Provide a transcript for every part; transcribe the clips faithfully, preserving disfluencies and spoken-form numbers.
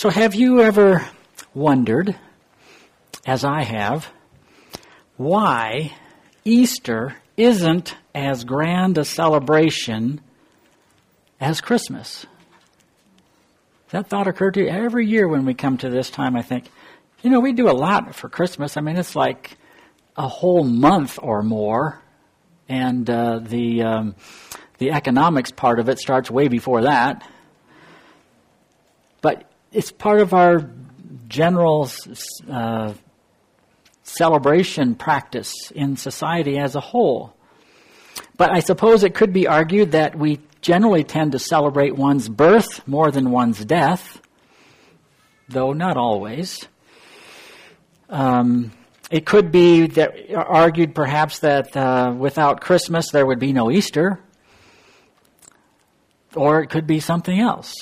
So have you ever wondered, as I have, why Easter isn't as grand a celebration as Christmas? That thought occurred to you? Every year when we come to this time, I think, you know, we do a lot for Christmas. I mean, it's like a whole month or more, and uh, the um, the economics part of it starts way before that. But it's part of our general uh, celebration practice in society as a whole. But I suppose it could be argued that we generally tend to celebrate one's birth more than one's death, though not always. Um, it could be that argued perhaps that uh, without Christmas there would be no Easter, or it could be something else.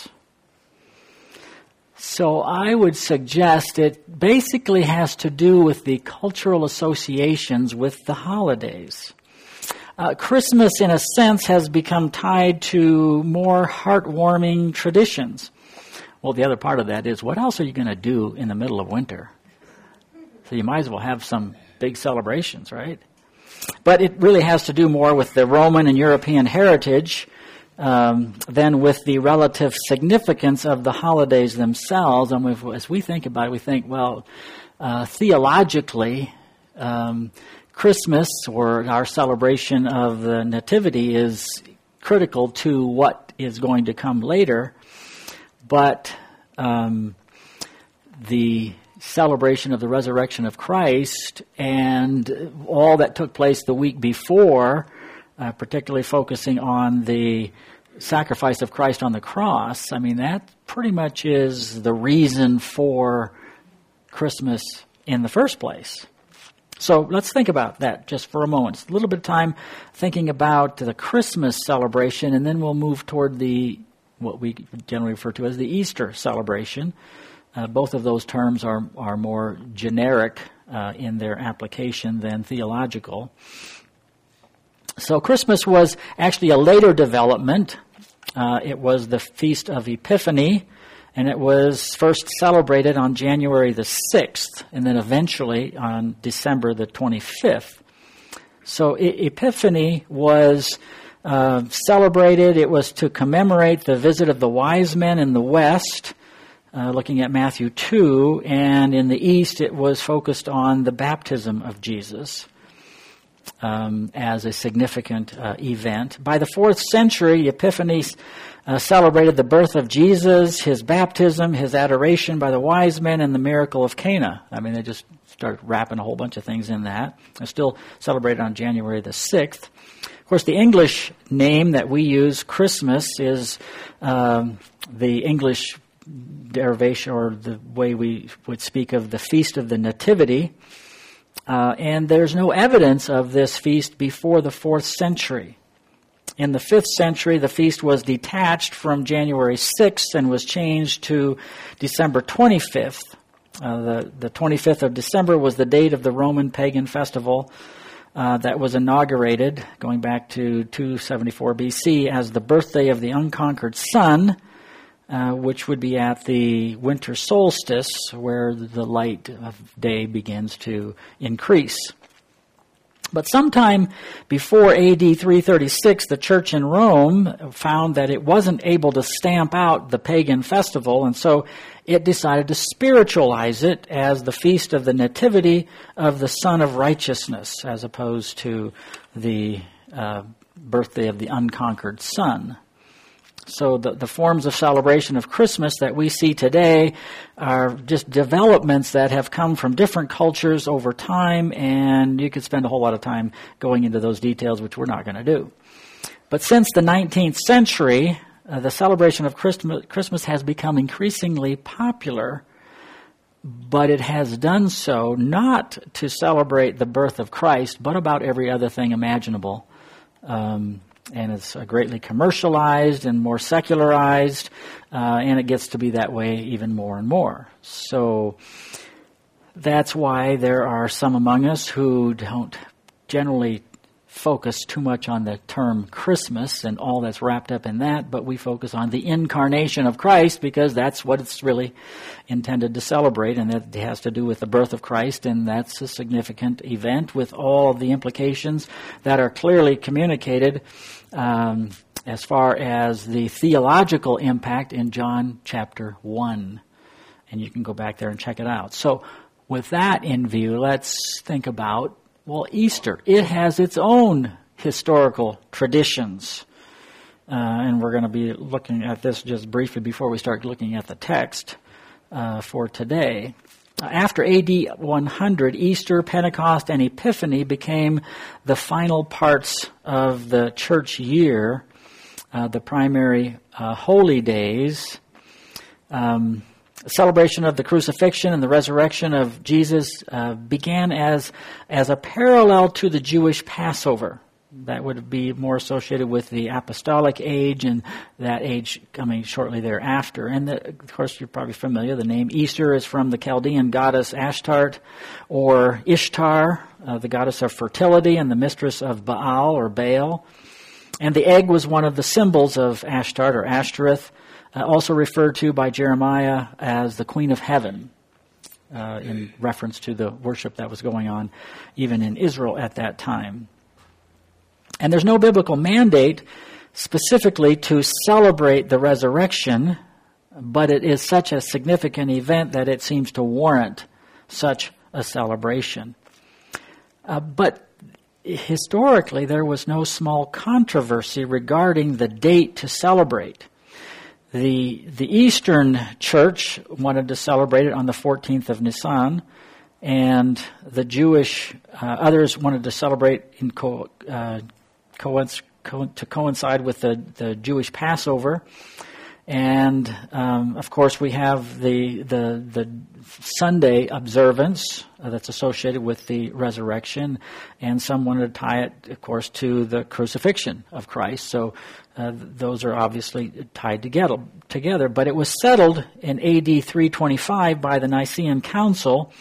So I would suggest it basically has to do with the cultural associations with the holidays. Uh, Christmas, in a sense, has become tied to more heartwarming traditions. Well, the other part of that is, what else are you going to do in the middle of winter? So you might as well have some big celebrations, right? But it really has to do more with the Roman and European heritage um, than with the relative significance of the holidays themselves. And we've, as we think about it, we think, well, uh, theologically, um, Christmas, or our celebration of the Nativity, is critical to what is going to come later. But um, the celebration of the resurrection of Christ and all that took place the week before, uh, particularly focusing on the sacrifice of Christ on the cross, I mean, that pretty much is the reason for Christmas in the first place. So let's think about that just for a moment. It's a little bit of time thinking about the Christmas celebration, and then we'll move toward the what we generally refer to as the Easter celebration. Uh, both of those terms are, are more generic uh, in their application than theological. So Christmas was actually a later development. Uh, it was the Feast of Epiphany, and it was first celebrated on January the sixth, and then eventually on December the twenty-fifth. So e- Epiphany was uh, celebrated. It was to commemorate the visit of the wise men in the West, uh, looking at Matthew two, and in the East it was focused on the baptism of Jesus um, as a significant uh, event. By the fourth century, Epiphany Uh, celebrated the birth of Jesus, his baptism, his adoration by the wise men, and the miracle of Cana. I mean, they just started wrapping a whole bunch of things in that. It's still celebrated on January the sixth. Of course, the English name that we use, Christmas, is um, the English derivation, or the way we would speak of the Feast of the Nativity. Uh, and there's no evidence of this feast before the fourth century. In the fifth century, the feast was detached from January sixth and was changed to December twenty-fifth. Uh, the, the twenty-fifth of December was the date of the Roman pagan festival uh, that was inaugurated, going back to two seventy-four B C, as the birthday of the unconquered sun, uh, which would be at the winter solstice, where the light of day begins to increase. But sometime before A D three thirty-six, the church in Rome found that it wasn't able to stamp out the pagan festival, and so it decided to spiritualize it as the Feast of the Nativity of the Son of Righteousness, as opposed to the uh, birthday of the unconquered Son. So the, the forms of celebration of Christmas that we see today are just developments that have come from different cultures over time, and you could spend a whole lot of time going into those details, which we're not going to do. But since the nineteenth century, uh, the celebration of Christmas, Christmas has become increasingly popular, but it has done so not to celebrate the birth of Christ, but about every other thing imaginable. Um, And it's uh, greatly commercialized and more secularized, uh, and it gets to be that way even more and more. So that's why there are some among us who don't generally focus too much on the term Christmas and all that's wrapped up in that, but we focus on the incarnation of Christ because that's what it's really intended to celebrate, and it has to do with the birth of Christ, and that's a significant event with all of the implications that are clearly communicated um, as far as the theological impact in John chapter one. And you can go back there and check it out. So with that in view, let's think about Well, Easter, it has its own historical traditions. Uh, and we're going to be looking at this just briefly before we start looking at the text uh, for today. After A D one hundred, Easter, Pentecost, and Epiphany became the final parts of the church year, uh, the primary uh, holy days. Um Celebration of the crucifixion and the resurrection of Jesus uh, began as as a parallel to the Jewish Passover. That would be more associated with the apostolic age and that age coming shortly thereafter. And the, of course, you're probably familiar. The name Easter is from the Chaldean goddess Ashtart or Ishtar, uh, the goddess of fertility and the mistress of Baal or Baal. And the egg was one of the symbols of Ashtart or Ashtoreth. Uh, also referred to by Jeremiah as the Queen of Heaven, uh, in reference to the worship that was going on even in Israel at that time. And there's no biblical mandate specifically to celebrate the resurrection, but it is such a significant event that it seems to warrant such a celebration. Uh, but historically, there was no small controversy regarding the date to celebrate. The the Eastern Church wanted to celebrate it on the fourteenth of Nisan, and the Jewish uh, others wanted to celebrate in co, uh, coinc- co- to coincide with the, the Jewish Passover. And um, of course, we have the the the Sunday observance uh, that's associated with the resurrection, and some wanted to tie it, of course, to the crucifixion of Christ. So uh, those are obviously tied together. Together, but it was settled in A D three twenty-five by the Nicene Council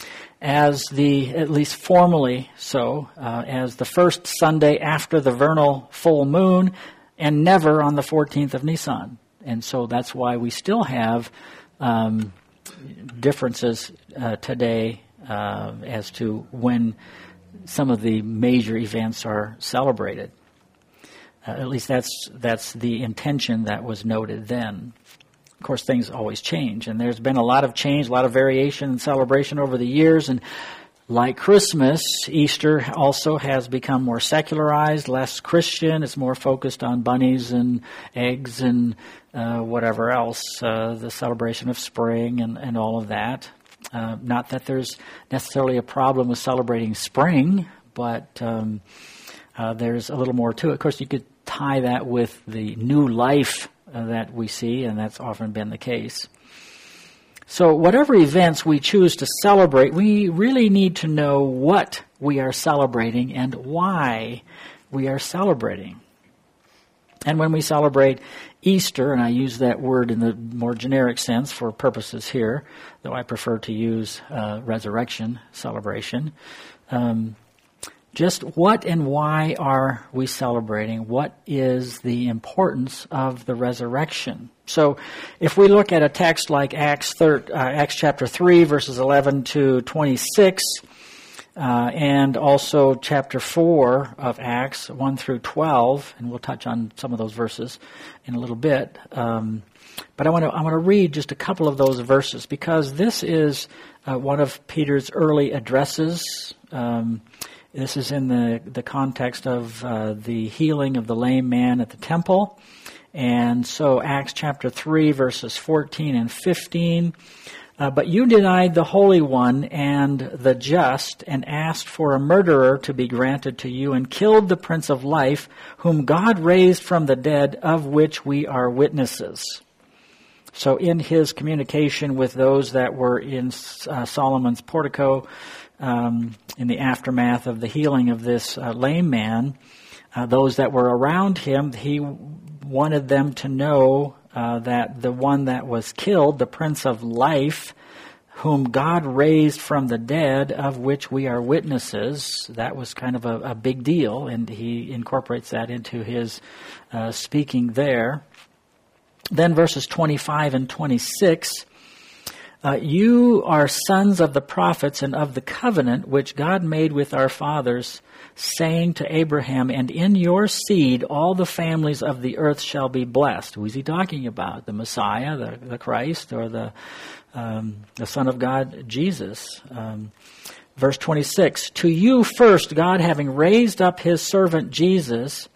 as the, at least formally so, uh, as the first Sunday after the vernal full moon, and never on the fourteenth of Nisan. And so that's why we still have um, differences uh, today uh, as to when some of the major events are celebrated. Uh, at least that's that's the intention that was noted then. Of course, things always change, and there's been a lot of change, a lot of variation and celebration over the years. And like Christmas, Easter also has become more secularized, less Christian. It's more focused on bunnies and eggs and uh, whatever else, uh, the celebration of spring and, and all of that. Uh, not that there's necessarily a problem with celebrating spring, but um, uh, there's a little more to it. Of course, you could tie that with the new life uh, that we see, and that's often been the case. So whatever events we choose to celebrate, we really need to know what we are celebrating and why we are celebrating. And when we celebrate Easter, and I use that word in the more generic sense for purposes here, though I prefer to use uh, resurrection celebration, um, just what and why are we celebrating? What is the importance of the resurrection? So if we look at a text like Acts, thir- uh, Acts chapter three, verses eleven to twenty-six, uh, and also chapter four of Acts, one through twelve, and we'll touch on some of those verses in a little bit. Um, but I want to I want to read just a couple of those verses because this is uh, one of Peter's early addresses. Um, This is in the, the context of uh, the healing of the lame man at the temple. And so Acts chapter three, verses fourteen and fifteen. Uh, but you denied the Holy One and the just, and asked for a murderer to be granted to you, and killed the Prince of Life, whom God raised from the dead, of which we are witnesses. So in his communication with those that were in uh, Solomon's portico, Um, in the aftermath of the healing of this uh, lame man, uh, those that were around him, he wanted them to know uh, that the one that was killed, the Prince of Life, whom God raised from the dead, of which we are witnesses. That was kind of a, a big deal, and he incorporates that into his uh, speaking there. Then verses twenty-five and twenty-six, uh, you are sons of the prophets and of the covenant which God made with our fathers, saying to Abraham, and in your seed all the families of the earth shall be blessed. Who is he talking about? The Messiah, the, the Christ, or the um, the Son of God, Jesus? Um, verse twenty-six, to you first God, having raised up his servant Jesus,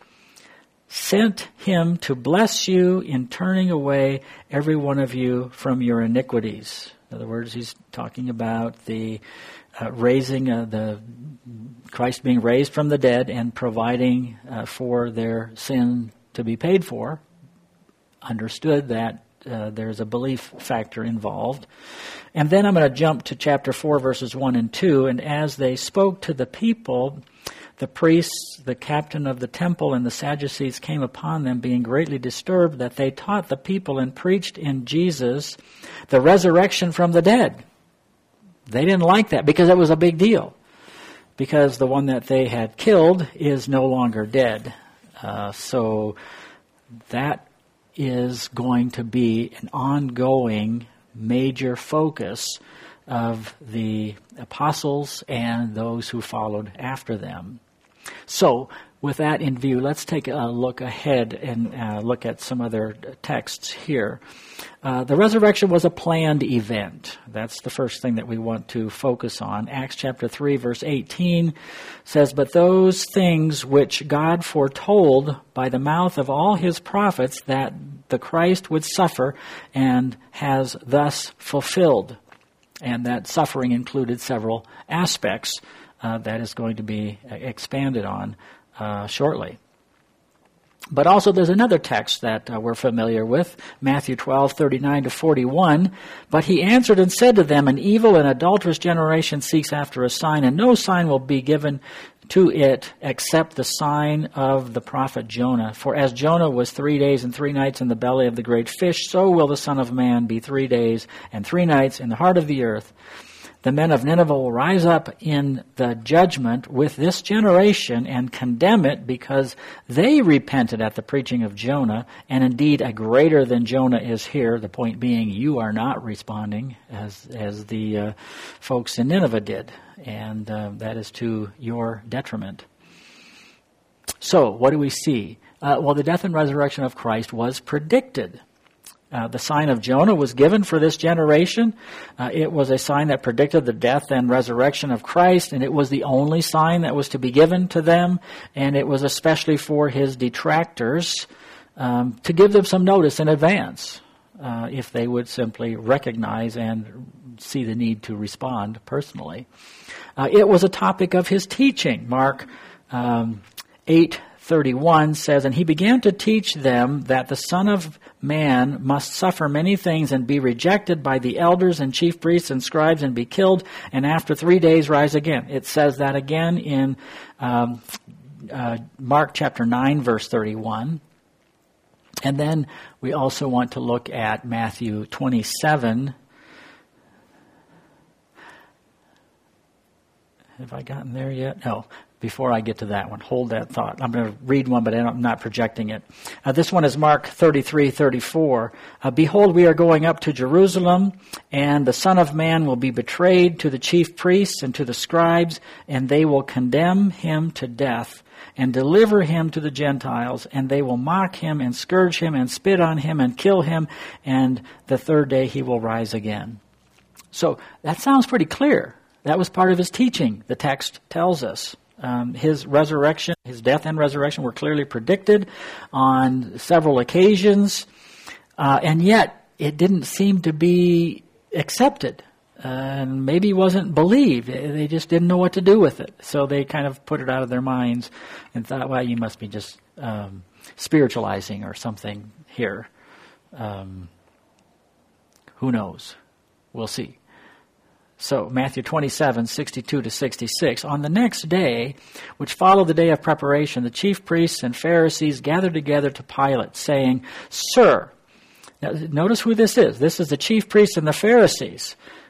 sent him to bless you in turning away every one of you from your iniquities. In other words, he's talking about the uh, raising, uh, the Christ being raised from the dead and providing uh, for their sin to be paid for. Understood that uh, there's a belief factor involved. And then I'm going to jump to chapter four, verses one and two. And as they spoke to the people, the priests, the captain of the temple, and the Sadducees came upon them, being greatly disturbed, that they taught the people and preached in Jesus the resurrection from the dead. They didn't like that because it was a big deal. Because the one that they had killed is no longer dead. Uh, so that is going to be an ongoing major focus of the apostles and those who followed after them. So, with that in view, let's take a look ahead and uh, look at some other texts here. Uh, the resurrection was a planned event. That's the first thing that we want to focus on. Acts chapter three, verse eighteen says, but those things which God foretold by the mouth of all his prophets that the Christ would suffer, and has thus fulfilled. And that suffering included several aspects uh, that is going to be expanded on uh, shortly. But also there's another text that uh, we're familiar with, Matthew twelve, thirty-nine to forty-one. But he answered and said to them, an evil and adulterous generation seeks after a sign, and no sign will be given to it except the sign of the prophet Jonah. For as Jonah was three days and three nights in the belly of the great fish, so will the Son of Man be three days and three nights in the heart of the earth. The men of Nineveh will rise up in the judgment with this generation and condemn it, because they repented at the preaching of Jonah, and indeed a greater than Jonah is here. The point being, you are not responding as as the uh, folks in Nineveh did, and uh, that is to your detriment. So, what do we see? Uh, well, the death and resurrection of Christ was predicted. Uh, the sign of Jonah was given for this generation. Uh, it was a sign that predicted the death and resurrection of Christ, and it was the only sign that was to be given to them, and it was especially for his detractors um, to give them some notice in advance uh, if they would simply recognize and see the need to respond personally. Uh, it was a topic of his teaching. Mark um, eight thirty-one says, and he began to teach them that the Son of Man must suffer many things and be rejected by the elders and chief priests and scribes and be killed, and after three days rise again. It says that again in um, uh, Mark chapter nine, verse thirty-one. And then we also want to look at Matthew twenty-seven. Have I gotten there yet? No. Before I get to that one, hold that thought. I'm going to read one, but I'm not projecting it. Uh, this one is Mark thirty-three thirty-four. Uh, Behold, we are going up to Jerusalem, and the Son of Man will be betrayed to the chief priests and to the scribes, and they will condemn him to death and deliver him to the Gentiles, and they will mock him and scourge him and spit on him and kill him, and the third day he will rise again. So that sounds pretty clear. That was part of his teaching, the text tells us. Um, his resurrection, his death and resurrection were clearly predicted on several occasions, uh, and yet it didn't seem to be accepted. Uh, and maybe wasn't believed. They just didn't know what to do with it. So they kind of put it out of their minds and thought, well, you must be just um, spiritualizing or something here. Um, who knows? We'll see. So, Matthew twenty-seven, sixty-two to sixty-six. On the next day, which followed the day of preparation, the chief priests and Pharisees gathered together to Pilate, saying, Sir, now notice who this is. This is the chief priests and the Pharisees.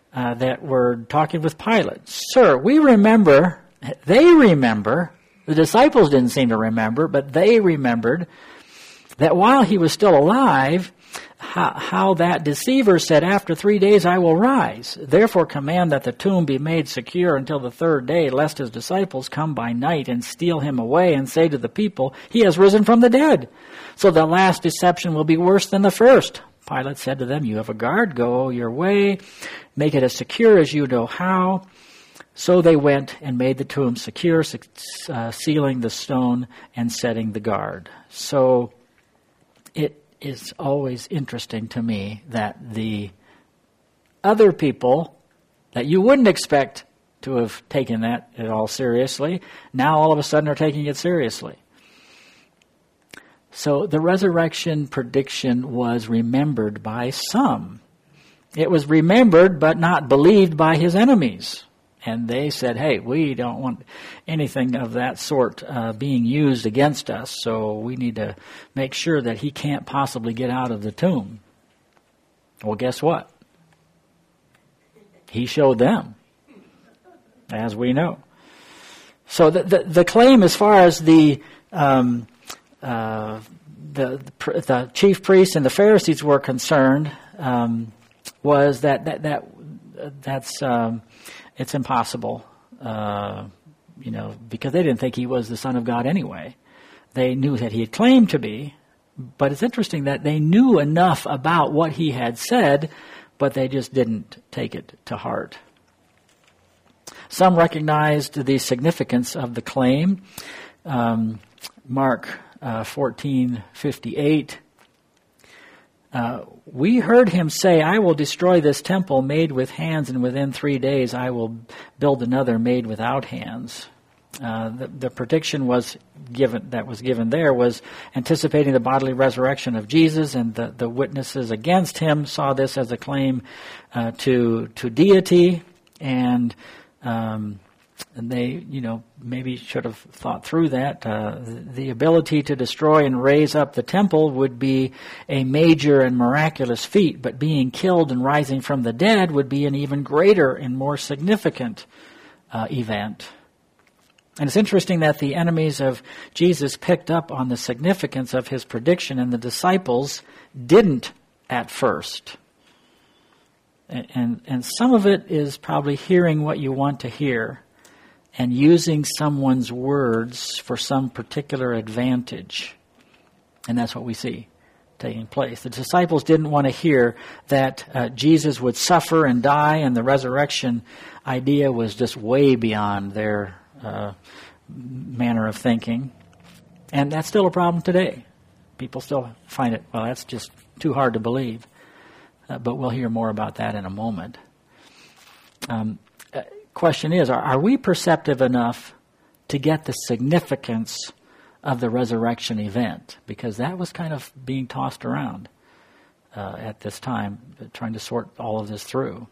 uh, that were talking with Pilate. Sir, we remember, they remember, the disciples didn't seem to remember, but they remembered that while he was still alive, how, how that deceiver said, after three days I will rise. Therefore command that the tomb be made secure until the third day, lest his disciples come by night and steal him away and say to the people, he has risen from the dead. So the last deception will be worse than the first. Pilate said to them, you have a guard, go your way, make it as secure as you know how. So they went and made the tomb secure, uh, sealing the stone and setting the guard. So it is always interesting to me that the other people that you wouldn't expect to have taken that at all seriously, now all of a sudden are taking it seriously. So the resurrection prediction was remembered by some. It was remembered but not believed by his enemies. And they said, hey, we don't want anything of that sort uh, being used against us, so we need to make sure that he can't possibly get out of the tomb. Well, guess what? He showed them, as we know. So the the, the claim as far as the, um, uh, the, the the chief priests and the Pharisees were concerned um, was that, that, that that's... Um, It's impossible, uh, you know, because they didn't think he was the Son of God anyway. They knew that he had claimed to be, but it's interesting that they knew enough about what he had said, but they just didn't take it to heart. Some recognized the significance of the claim. Um, Mark uh, fourteen fifty-eight. Uh, we heard him say, I will destroy this temple made with hands, and within three days I will build another made without hands. Uh, the, the prediction was given that was given there was anticipating the bodily resurrection of Jesus, and the, the witnesses against him saw this as a claim uh, to to deity, and um, and they, you know, maybe should have thought through that. Uh, the ability to destroy and raise up the temple would be a major and miraculous feat, but being killed and rising from the dead would be an even greater and more significant uh, event. And it's interesting that the enemies of Jesus picked up on the significance of his prediction, and the disciples didn't at first. And, and, and some of it is probably hearing what you want to hear and using someone's words for some particular advantage. And that's what we see taking place. The disciples didn't want to hear that uh, Jesus would suffer and die, and the resurrection idea was just way beyond their uh, manner of thinking. And that's still a problem today. People still find it, well, that's just too hard to believe. Uh, but we'll hear more about that in a moment. Um, uh, question is, are, are we perceptive enough to get the significance of the resurrection event? Because that was kind of being tossed around uh, at this time, trying to sort all of this through.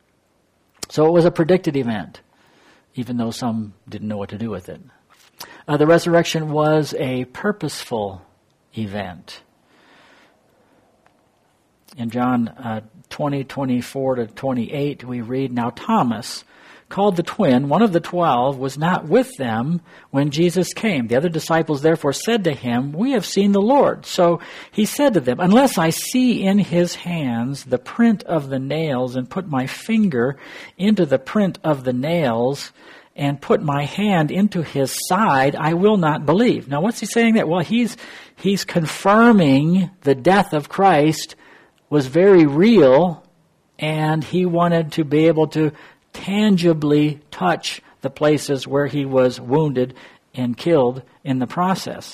So it was a predicted event, even though some didn't know what to do with it. Uh, the resurrection was a purposeful event. In John uh, twenty, twenty-four to twenty-eight, we read, Now Thomas, called the twin, one of the twelve, was not with them when Jesus came. The other disciples therefore said to him, We have seen the Lord. So he said to them, Unless I see in his hands the print of the nails, and put my finger into the print of the nails, and put my hand into his side, I will not believe. Now what's he saying there? Well, he's he's confirming the death of Christ was very real, and he wanted to be able to tangibly touch the places where he was wounded and killed in the process.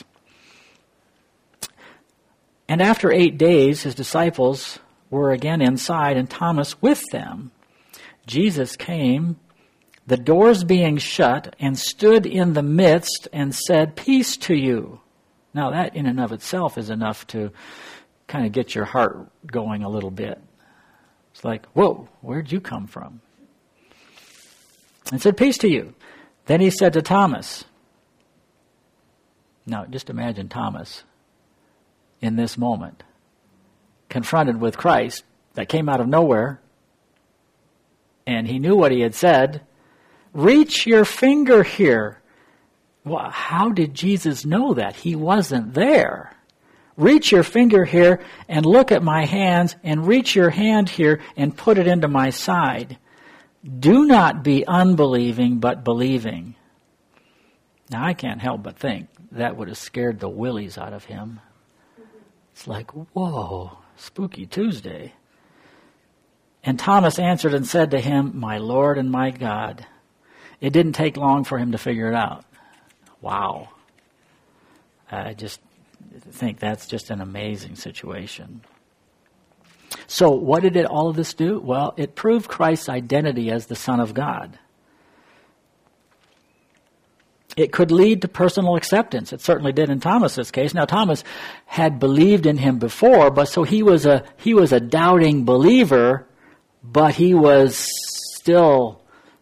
And after eight days, his disciples were again inside, and Thomas with them. Jesus came, the doors being shut, and stood in the midst and said, Peace to you. Now that in and of itself is enough to kind of get your heart going a little bit. It's like, whoa, where'd you come from? And said, Peace to you. Then he said to Thomas, now just imagine Thomas in this moment, confronted with Christ that came out of nowhere, and he knew what he had said. Reach your finger here. Well, how did Jesus know that? He wasn't there. Reach your finger here and look at my hands, and reach your hand here and put it into my side. Do not be unbelieving, but believing. Now, I can't help but think that would have scared the willies out of him. It's like, whoa, spooky Tuesday. And Thomas answered and said to him, my Lord and my God. It didn't take long for him to figure it out. Wow. I just think that's just an amazing situation. So what did it, all of this do? Well, it proved Christ's identity as the Son of God. It could lead to personal acceptance. It certainly did in Thomas's case. Now, Thomas had believed in him before, but so he was a he was a doubting believer, but he was still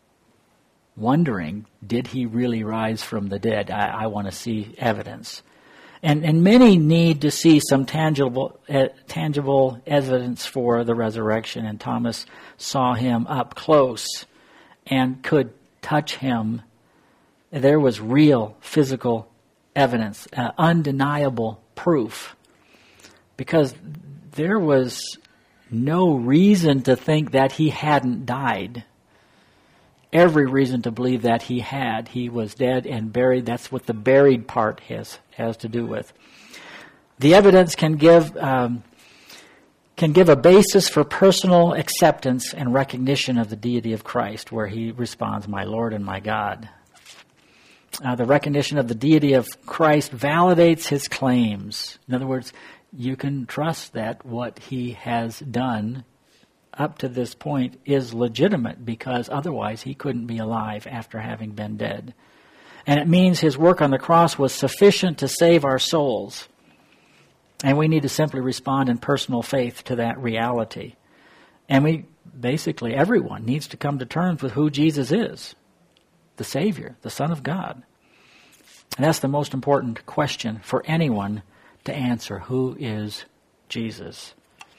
wondering, did he really rise from the dead? I, I want to see evidence. And and many need to see some tangible uh, tangible evidence for the resurrection, and Thomas saw him up close and could touch him. There was real physical evidence, uh, undeniable proof, because there was no reason to think that he hadn't died. Every reason to believe that he had. He was dead and buried. That's what the buried part has has to do with. The evidence can give um, can give a basis for personal acceptance and recognition of the deity of Christ, where he responds, "My Lord and my God." Uh, the recognition of the deity of Christ validates his claims. In other words, you can trust that what he has done up to this point is legitimate, because otherwise he couldn't be alive after having been dead. And it means his work on the cross was sufficient to save our souls. And we need to simply respond in personal faith to that reality. And we, basically, everyone needs to come to terms with who Jesus is. The Savior, the Son of God. And that's the most important question for anyone to answer. Who is Jesus?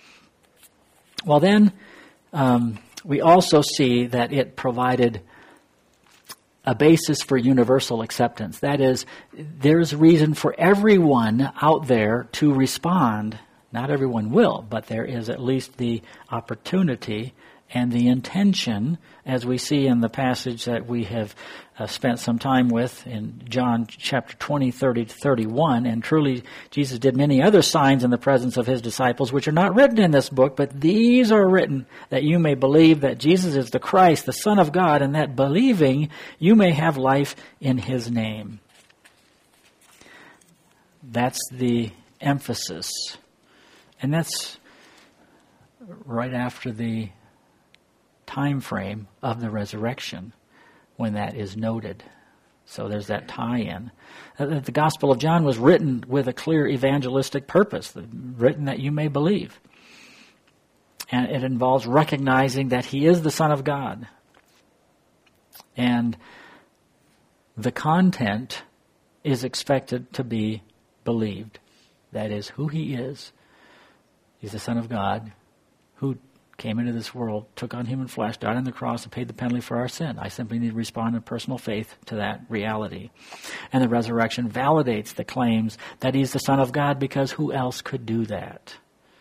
Well, then, um, we also see that it provided a basis for universal acceptance. That is, there's reason for everyone out there to respond. Not everyone will, but there is at least the opportunity and the intention, as we see in the passage that we have uh, spent some time with in John chapter twenty, thirty to thirty-one. And truly, Jesus did many other signs in the presence of his disciples, which are not written in this book, but these are written that you may believe that Jesus is the Christ, the Son of God, and that believing you may have life in his name. That's the emphasis. And that's right after the time frame of the resurrection when that is noted. So there's that tie-in. The Gospel of John was written with a clear evangelistic purpose, written that you may believe. And it involves recognizing that he is the Son of God. And the content is expected to be believed. That is, who he is. He's the Son of God who came into this world, took on human flesh, died on the cross, and paid the penalty for our sin. I simply need to respond in personal faith to that reality. And the resurrection validates the claims that he's the Son of God, because who else could do that?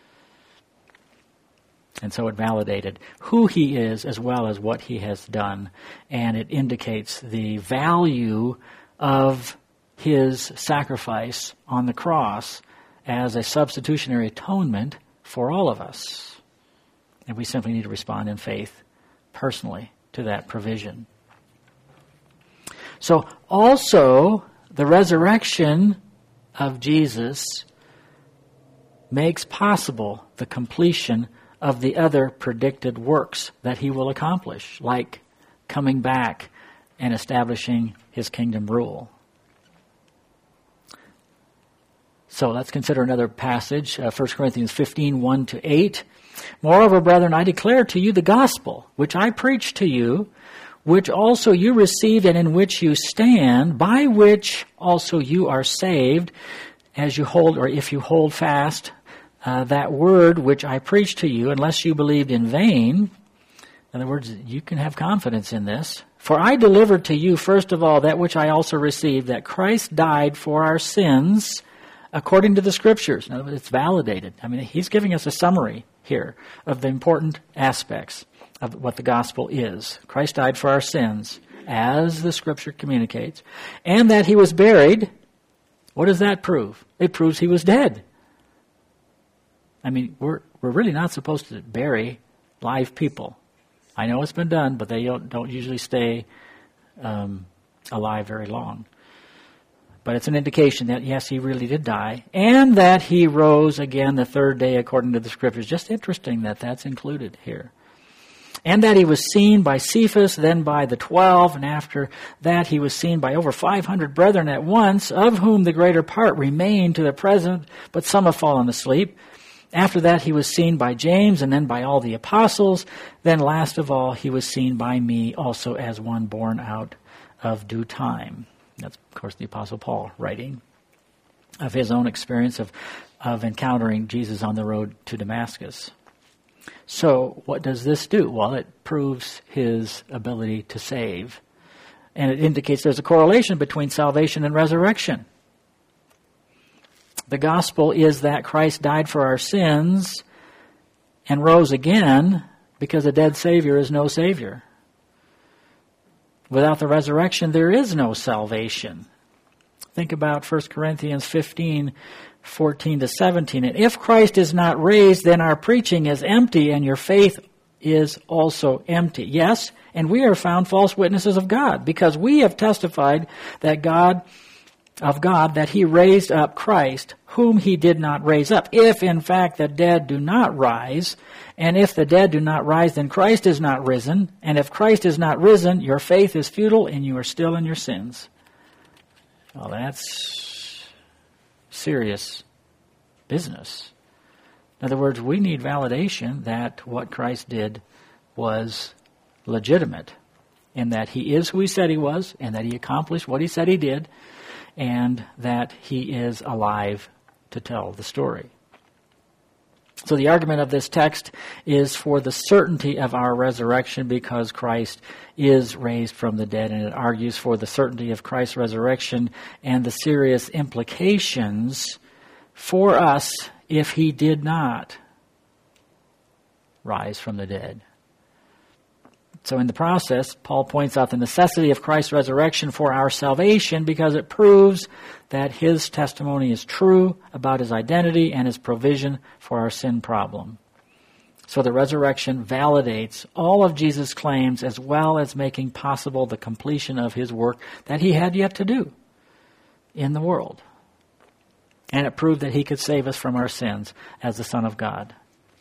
And so it validated who he is as well as what he has done. And it indicates the value of his sacrifice on the cross as a substitutionary atonement for all of us. And we simply need to respond in faith personally to that provision. So also, the resurrection of Jesus makes possible the completion of the other predicted works that he will accomplish, like coming back and establishing his kingdom rule. So let's consider another passage, uh, First Corinthians fifteen, one to eight. Moreover, brethren, I declare to you the gospel, which I preached to you, which also you received and in which you stand, by which also you are saved, as you hold, or if you hold fast uh, that word which I preached to you, unless you believed in vain. In other words, you can have confidence in this. For I delivered to you, first of all, that which I also received, that Christ died for our sins according to the Scriptures. In other words, it's validated. I mean, he's giving us a summary here of the important aspects of what the gospel is. Christ died for our sins, as the Scripture communicates, and that he was buried. What does that prove? It proves he was dead. I mean, we're we're really not supposed to bury live people. I know it's been done, but they don't, don't usually stay um, alive very long. But it's an indication that, yes, he really did die, and that he rose again the third day according to the Scriptures. Just interesting that that's included here. And that he was seen by Cephas, then by the twelve, and after that he was seen by over five hundred brethren at once, of whom the greater part remain to the present, but some have fallen asleep. After that he was seen by James, and then by all the apostles. Then last of all he was seen by me also as one born out of due time. That's, of course, the Apostle Paul writing of his own experience of, of encountering Jesus on the road to Damascus. So what does this do? Well, it proves his ability to save. And it indicates there's a correlation between salvation and resurrection. The gospel is that Christ died for our sins and rose again, because a dead Savior is no Savior. Without the resurrection, there is no salvation. Think about First Corinthians fifteen, fourteen to seventeen. And if Christ is not raised, then our preaching is empty, and your faith is also empty. Yes, and we are found false witnesses of God, because we have testified that God of God that he raised up Christ, whom he did not raise up. If in fact the dead do not rise, and if the dead do not rise, then Christ is not risen. And if Christ is not risen, your faith is futile, and you are still in your sins. Well, that's serious business. In other words, we need validation that what Christ did was legitimate, and that he is who he said he was, and that he accomplished what he said he did, and that he is alive to tell the story. So the argument of this text is for the certainty of our resurrection, because Christ is raised from the dead, and it argues for the certainty of Christ's resurrection and the serious implications for us if he did not rise from the dead. So in the process, Paul points out the necessity of Christ's resurrection for our salvation, because it proves that his testimony is true about his identity and his provision for our sin problem. So the resurrection validates all of Jesus' claims, as well as making possible the completion of his work that he had yet to do in the world. And it proved that he could save us from our sins as the Son of God.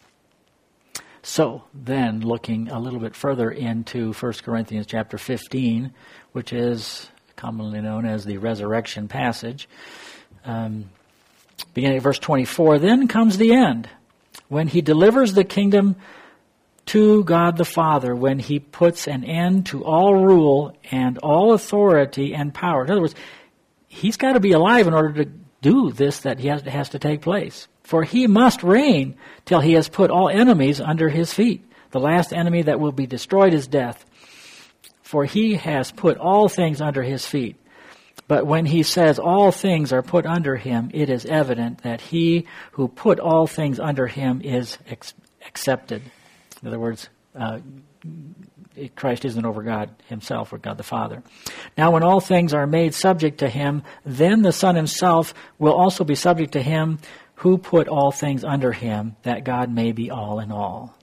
So then, looking a little bit further into First Corinthians chapter fifteen, which is commonly known as the resurrection passage, um, beginning at verse twenty-four, then comes the end, when he delivers the kingdom to God the Father, when he puts an end to all rule and all authority and power. In other words, he's got to be alive in order to do this that he has, has to take place. For he must reign till he has put all enemies under his feet. The last enemy that will be destroyed is death. For he has put all things under his feet. But when he says all things are put under him, it is evident that he who put all things under him is ex- accepted. In other words, uh, Christ isn't over God himself or God the Father. Now when all things are made subject to him, then the Son himself will also be subject to him who put all things under him, that God may be all in all.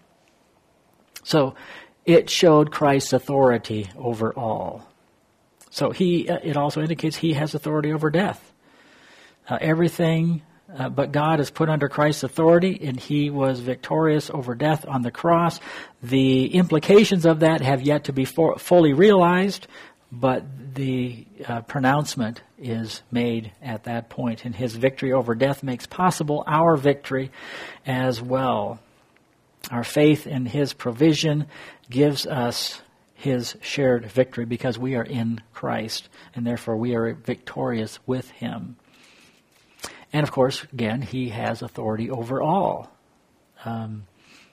So it showed Christ's authority over all. So he, it also indicates he has authority over death. Uh, everything uh, but God is put under Christ's authority, and he was victorious over death on the cross. The implications of that have yet to be for, fully realized, but the uh, pronouncement is made at that point, and his victory over death makes possible our victory as well. Our faith in his provision gives us his shared victory, because we are in Christ, and therefore we are victorious with him. And of course, again, he has authority over all. Um,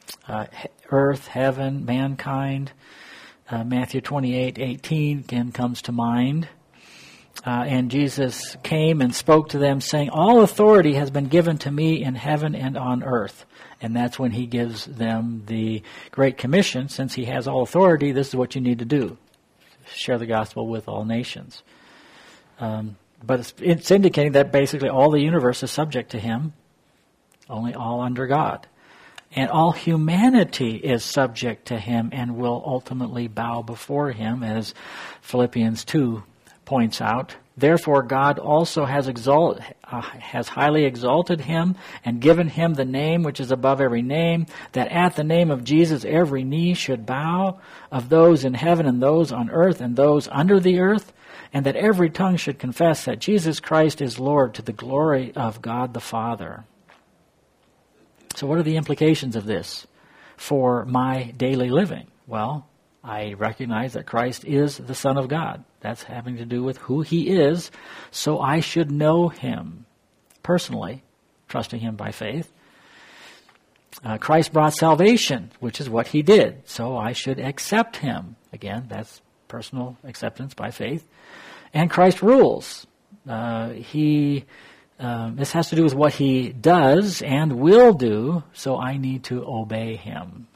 uh, earth, heaven, mankind. Uh, Matthew twenty-eight eighteen again comes to mind. Uh, and Jesus came and spoke to them, saying, all authority has been given to me in heaven and on earth. And that's when he gives them the Great Commission. Since he has all authority, this is what you need to do. Share the gospel with all nations. Um, but it's, it's indicating that basically all the universe is subject to him, only all under God. And all humanity is subject to him and will ultimately bow before him, as Philippians two points out. Therefore, God also has exalt, uh, has highly exalted him and given him the name which is above every name, that at the name of Jesus every knee should bow, of those in heaven and those on earth and those under the earth, and that every tongue should confess that Jesus Christ is Lord, to the glory of God the Father. So what are the implications of this for my daily living? Well, I recognize that Christ is the Son of God. That's having to do with who he is, so I should know him personally, trusting him by faith. Uh, Christ brought salvation, which is what he did, so I should accept him. Again, that's personal acceptance by faith. And Christ rules. Uh, he, uh, this has to do with what he does and will do, so I need to obey him.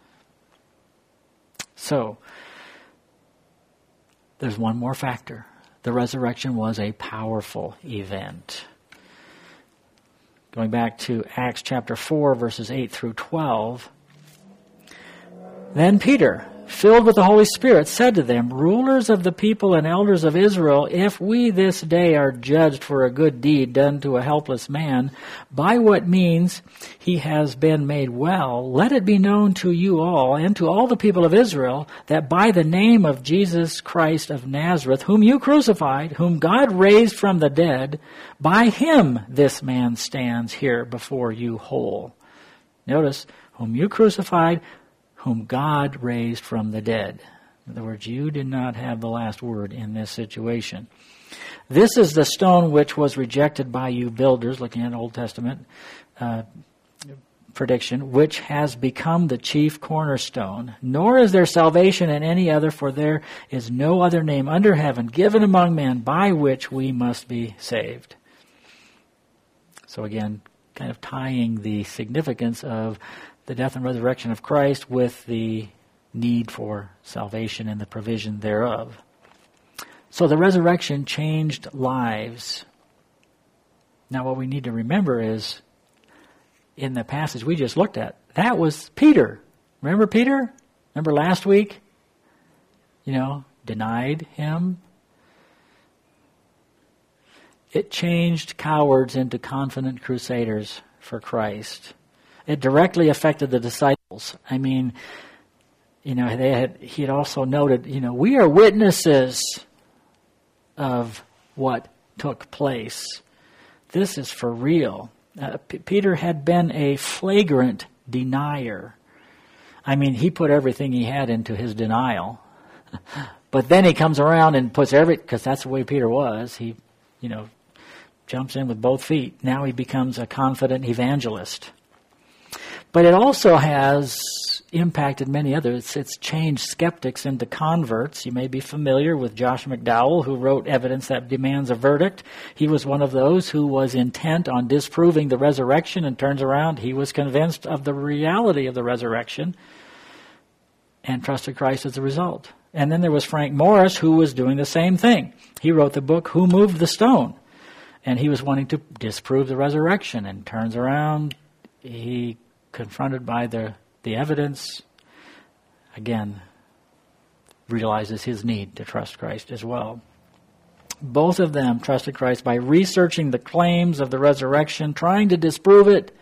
So, there's one more factor. The resurrection was a powerful event. Going back to Acts chapter four, verses eight through twelve. Then Peter, filled with the Holy Spirit, said to them, rulers of the people and elders of Israel, if we this day are judged for a good deed done to a helpless man, by what means he has been made well, let it be known to you all and to all the people of Israel that by the name of Jesus Christ of Nazareth, whom you crucified, whom God raised from the dead, by him this man stands here before you whole. Notice, whom you crucified, whom God raised from the dead. In other words, you did not have the last word in this situation. This is the stone which was rejected by you builders, looking at Old Testament uh, prediction, which has become the chief cornerstone. Nor is there salvation in any other, for there is no other name under heaven given among men by which we must be saved. So again, kind of tying the significance of the death and resurrection of Christ with the need for salvation and the provision thereof. So the resurrection changed lives. Now what we need to remember is, in the passage we just looked at, that was Peter. Remember Peter? Remember last week? You know, denied him. It changed cowards into confident crusaders for Christ. It directly affected the disciples. I mean, you know, they had, he had also noted, you know, we are witnesses of what took place. This is for real. Uh, P- Peter had been a flagrant denier. I mean, he put everything he had into his denial. But then he comes around and puts every, because that's the way Peter was. He, you know, jumps in with both feet. Now he becomes a confident evangelist. But it also has impacted many others. It's, it's changed skeptics into converts. You may be familiar with Josh McDowell, who wrote Evidence That Demands a Verdict. He was one of those who was intent on disproving the resurrection, and turns around, he was convinced of the reality of the resurrection and trusted Christ as a result. And then there was Frank Morris, who was doing the same thing. He wrote the book, Who Moved the Stone? And he was wanting to disprove the resurrection, and turns around, he confronted by the, the evidence, again, realizes his need to trust Christ as well. Both of them trusted Christ by researching the claims of the resurrection, trying to disprove it,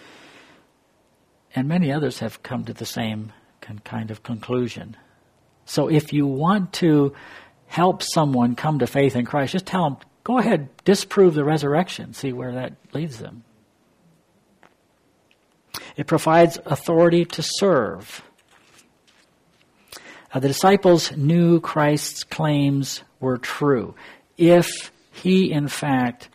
and many others have come to the same kind of conclusion. So if you want to help someone come to faith in Christ, just tell them, go ahead, disprove the resurrection, see where that leads them. It provides authority to serve. Uh, the disciples knew Christ's claims were true. If he, in fact,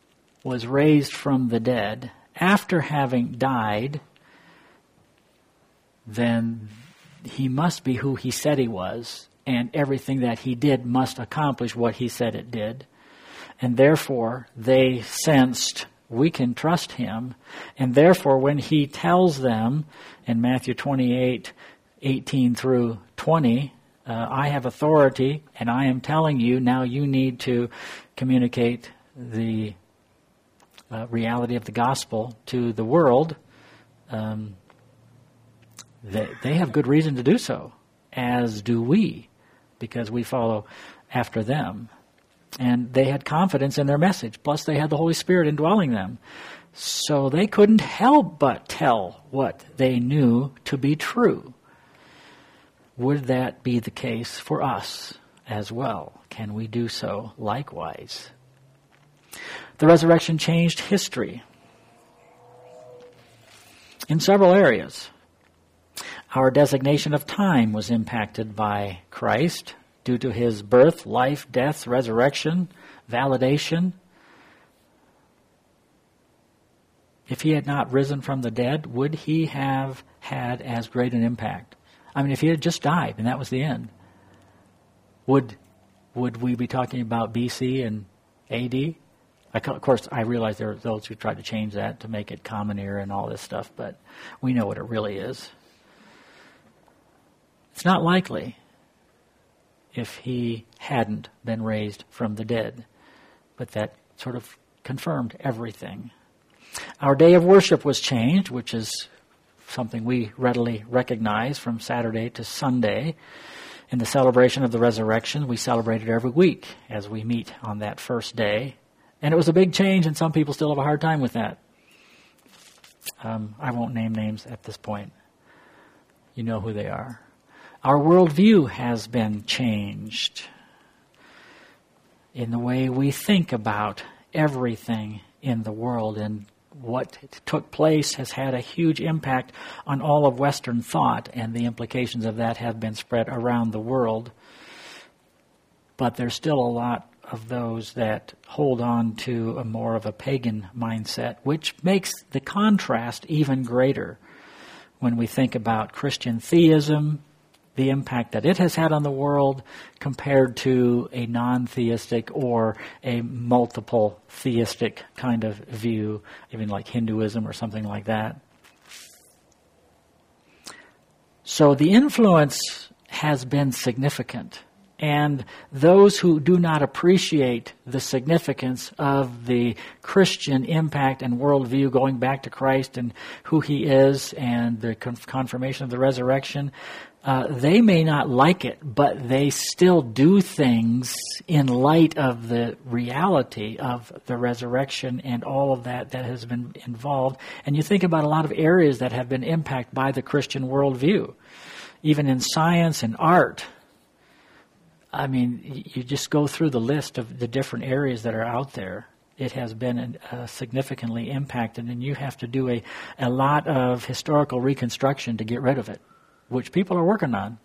was raised from the dead after having died, then he must be who he said he was, and everything that he did must accomplish what he said it did. And therefore, they sensed, we can trust him. And therefore, when he tells them in Matthew twenty-eight, eighteen through twenty, uh, I have authority, and I am telling you, now you need to communicate the uh, reality of the gospel to the world, um, they, they have good reason to do so, as do we, because we follow after them. And they had confidence in their message. Plus, they had the Holy Spirit indwelling them. So they couldn't help but tell what they knew to be true. Would that be the case for us as well? Can we do so likewise? The resurrection changed history in several areas. Our designation of time was impacted by Christ due to his birth, life, death, resurrection, validation. If he had not risen from the dead, would he have had as great an impact? I mean, if he had just died and that was the end, would would we be talking about B C and A D? Of course, I realize there are those who tried to change that to make it common era and all this stuff, but we know what it really is. It's not likely if he hadn't been raised from the dead. But that sort of confirmed everything. Our day of worship was changed, which is something we readily recognize from Saturday to Sunday. In the celebration of the resurrection, we celebrate it every week as we meet on that first day. And it was a big change, and some people still have a hard time with that. Um, I won't name names at this point. You know who they are. Our worldview has been changed in the way we think about everything in the world, and what took place has had a huge impact on all of Western thought, and the implications of that have been spread around the world. But there's still a lot of those that hold on to a more of a pagan mindset, which makes the contrast even greater when we think about Christian theism, the impact that it has had on the world compared to a non-theistic or a multiple theistic kind of view, even like Hinduism or something like that. So the influence has been significant. And those who do not appreciate the significance of the Christian impact and worldview going back to Christ and who he is and the confirmation of the resurrection, uh, they may not like it, but they still do things in light of the reality of the resurrection and all of that that has been involved. And you think about a lot of areas that have been impacted by the Christian worldview, even in science and art. I mean, you just go through the list of the different areas that are out there. It has been uh, significantly impacted, and you have to do a, a lot of historical reconstruction to get rid of it, which people are working on.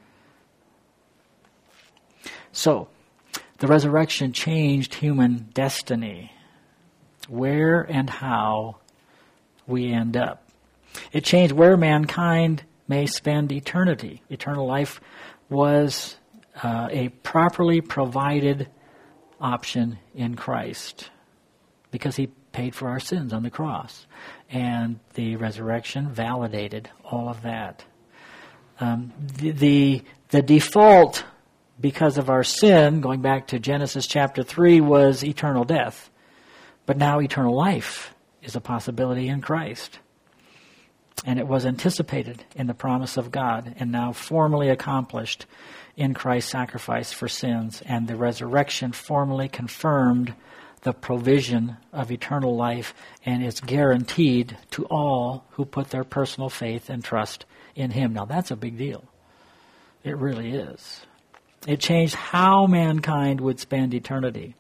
So, the resurrection changed human destiny, where and how we end up. It changed where mankind may spend eternity. Eternal life was Uh, a properly provided option in Christ because he paid for our sins on the cross. And the resurrection validated all of that. Um, the, the, the default, because of our sin, going back to Genesis chapter three, was eternal death. But now eternal life is a possibility in Christ. And it was anticipated in the promise of God and now formally accomplished in Christ's sacrifice for sins, and the resurrection formally confirmed the provision of eternal life, and it's guaranteed to all who put their personal faith and trust in him. Now that's a big deal. It really is. It changed how mankind would spend eternity,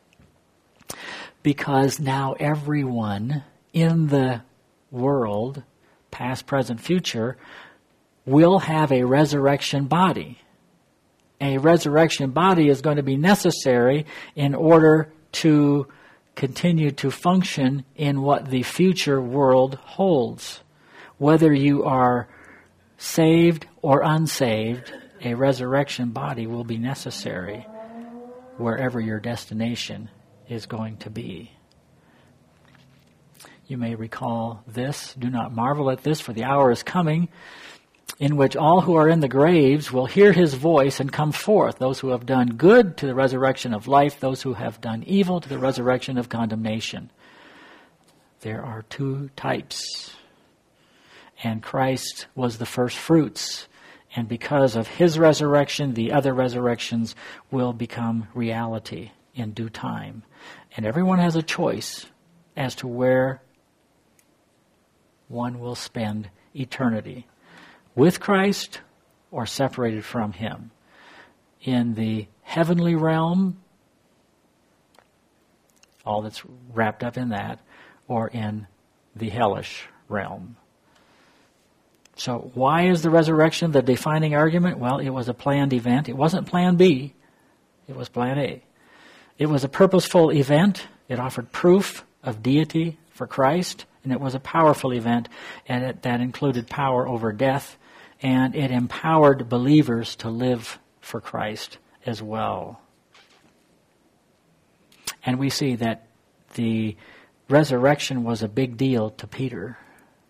because now everyone in the world, past, present, future, will have a resurrection body. A resurrection body is going to be necessary in order to continue to function in what the future world holds. Whether you are saved or unsaved, a resurrection body will be necessary wherever your destination is going to be. You may recall this. Do not marvel at this, for the hour is coming in which all who are in the graves will hear his voice and come forth, those who have done good to the resurrection of life, those who have done evil to the resurrection of condemnation. There are two types. And Christ was the first fruits. And because of his resurrection, the other resurrections will become reality in due time. And everyone has a choice as to where one will spend eternity, with Christ or separated from him. In the heavenly realm, all that's wrapped up in that, or in the hellish realm. So why is the resurrection the defining argument? Well, it was a planned event. It wasn't plan B. It was plan A. It was a purposeful event. It offered proof of deity for Christ, and it was a powerful event, and it, that included power over death, and it empowered believers to live for Christ as well. And we see that the resurrection was a big deal to Peter.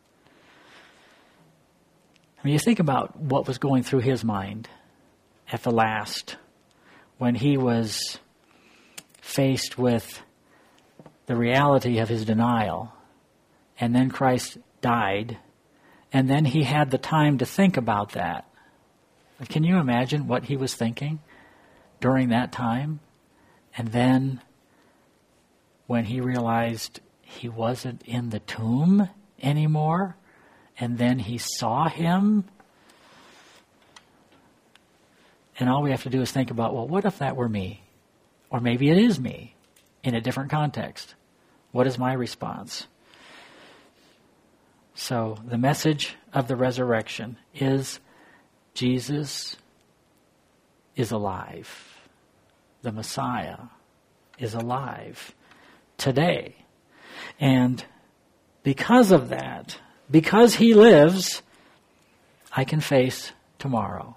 I mean, you think about what was going through his mind at the last, when he was faced with the reality of his denial, and then Christ died, and then he had the time to think about that. Can you imagine what he was thinking during that time? And then when he realized he wasn't in the tomb anymore, and then he saw him, and all we have to do is think about, well, what if that were me? Or maybe it is me in a different context. What is my response? So the message of the resurrection is Jesus is alive. The Messiah is alive today. And because of that, because he lives, I can face tomorrow.